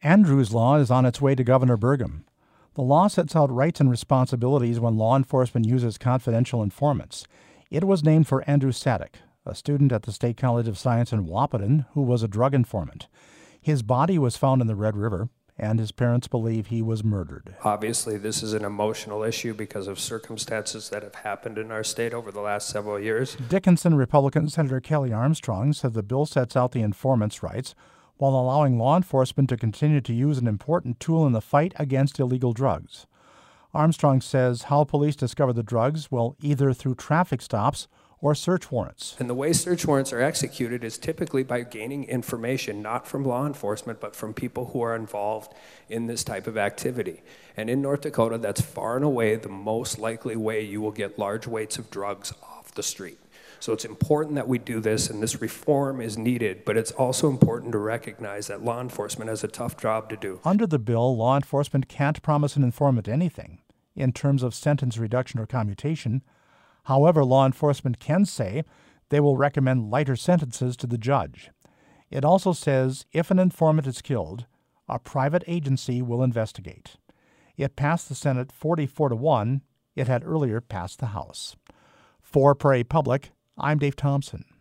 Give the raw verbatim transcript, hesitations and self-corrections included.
Andrews Law is on its way to Governor Burgum. The law sets out rights and responsibilities when law enforcement uses confidential informants. It was named for Andrew Sadek, a student at the State College of Science in Wahpeton who was a drug informant. His body was found in the Red River, and his parents believe he was murdered. Obviously, this is an emotional issue because of circumstances that have happened in our state over the last several years. Dickinson Republican Senator Kelly Armstrong said the bill sets out the informant's rights while allowing law enforcement to continue to use an important tool in the fight against illegal drugs. Armstrong says how police discover the drugs will either through traffic stops or search warrants. And the way search warrants are executed is typically by gaining information, not from law enforcement, but from people who are involved in this type of activity. And in North Dakota, that's far and away the most likely way you will get large weights of drugs off the street. So it's important that we do this, and this reform is needed, but it's also important to recognize that law enforcement has a tough job to do. Under the bill, law enforcement can't promise an informant anything in terms of sentence reduction or commutation. However, law enforcement can say they will recommend lighter sentences to the judge. It also says if an informant is killed, a private agency will investigate. It passed the Senate forty-four to one. It had earlier passed the House. For Prairie Public, I'm Dave Thompson.